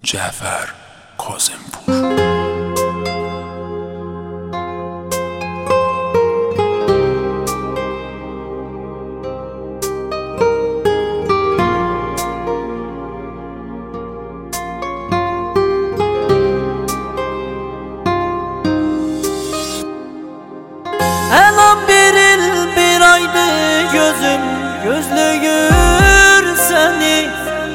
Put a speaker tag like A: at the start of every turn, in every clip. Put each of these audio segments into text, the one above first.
A: Cəfər Kazımpur.
B: Elan bir il bir aydı gözüm gözlüyür seni.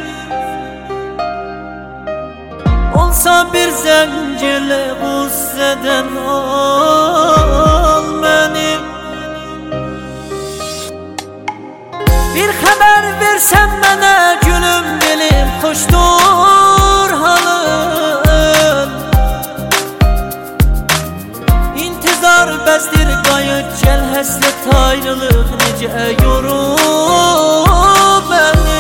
B: Olsa bir zencirle gusseden al beni. Bir haber versen bana gülüm dilim hoştur halın. İntizar bezdir gayet gel həsrət ayrılıq necə yorub beni.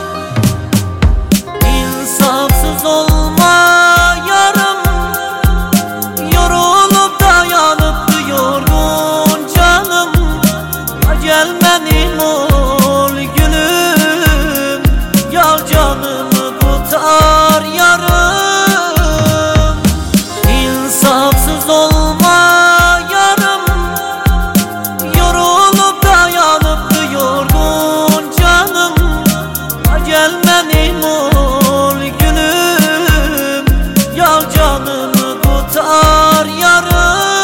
B: İnsafsız olma yarım, yorulup dayanıpdı yorgun canım. Ya gel benim ol gülüm, yal canımı kurtar yarım. İnsafsız olma yarım, yorulup dayanıpdı yorgun canım. Ya gel benim ol gülüm, yal canımı kurtar yarım.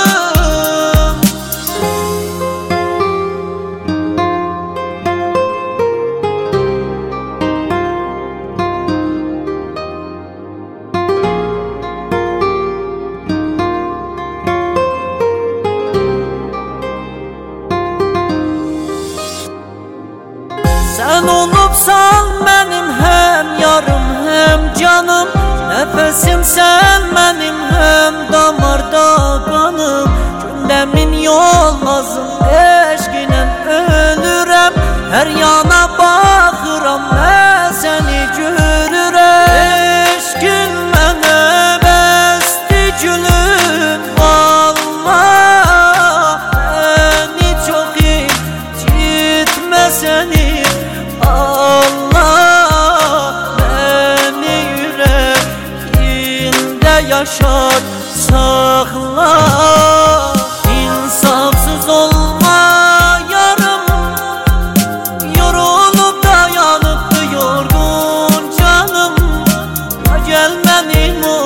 B: Sen olubsan benim hem yarım hem canım. Nefesim sen benim hem damarda kanım. Gündemin yolmazım eşkinen ölürem. Her yana bakıram ben seni görürem. Eşkin mene besti gülüm vallahi. Beni çok incitme seni Allah, beni yüreğinde yaşat sakla. İnsafsız olma yarım, yorulup dayanıpdı yorgun canım. Ya gel benim ol